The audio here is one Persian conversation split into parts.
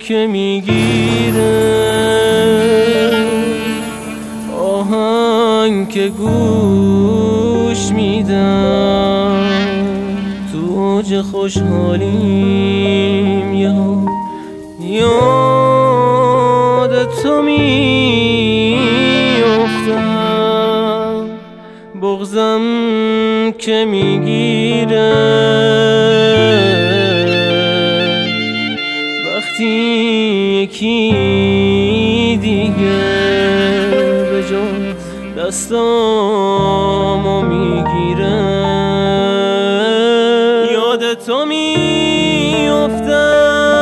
که میگیره، آهنگ که گوش میدم تو اوج خوشحالیم، یاد تو میافتم، بغضم که میگیره وقتی یکی دیگه به جای دستامو میگیره، یاد تو میافتم.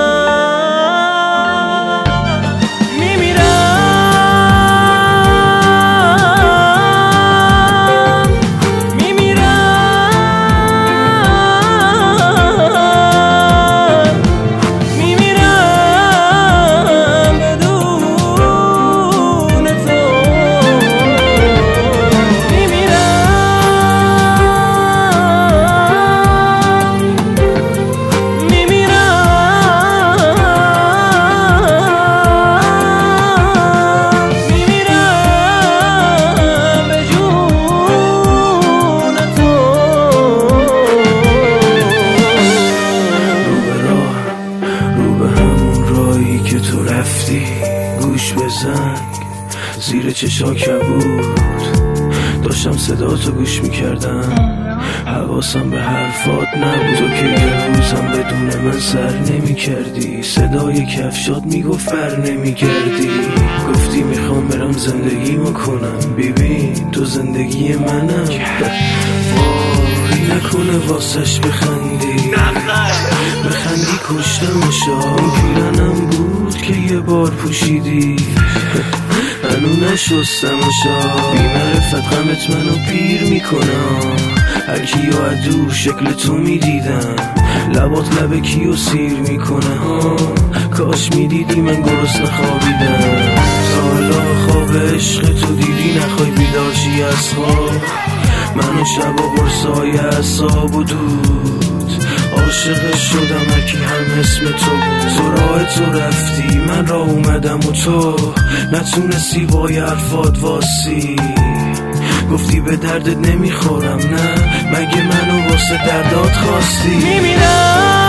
گوش به زنگ زیر چشا کبود، داشتم صدا تو گوش میکردم، حواسم به حرفات نبود. تو که یه روزم بدون من سر نمیکردی، صدای کفشات میگفت بر نمیگردی. گفتی میخوام برم زندگیمو کنم، ببین تو زندگی منم. وای نکنه واسش بخندی، بخندی کشتمشا. اون پیرنم بود که یه بار پوشیدی، هنو نشستمشا. بی‌معرفت غمت منو پیر میکنم، هر کیو ادور شکل تو میدیدم، لبات لب کیو سیر میکنه ها. کاش میدیدی من گرسنه خوابیدم، حالا خواب عشق تو دیدی نخوای بیدار شی از خواب. منو شب و قرصای اعصاب و دود، عاشق شدم هرکی هم اسم تو بود. تو راه تو رفتی من راه اومدم و تو نتونستی با حرفات واسی. گفتی به دردت نمیخورم، نه مگه منو واسه دردات خواستی؟ میمیرم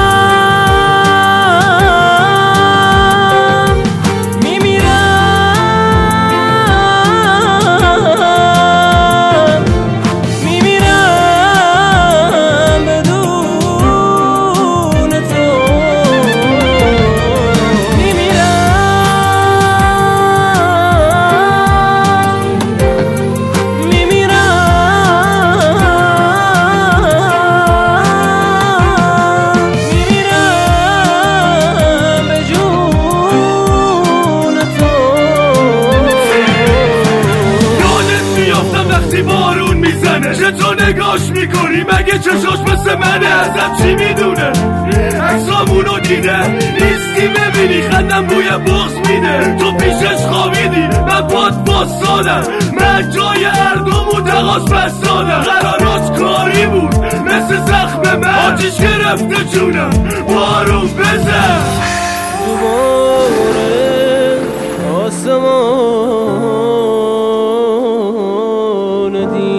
تو نگاش میکنی مگه چشاش مثل منه؟ ازم چی میدونه؟ عکسامونو دیده نیستی ببینی خندم بوی بغض میده. تو پیشش خوابیدی من پات باستادم، من جای هر دومون تقاس بستادم. قرارات کاری بود مثل زخم من، آتیش گرفته جونم بارون بزن. دوباره آسمان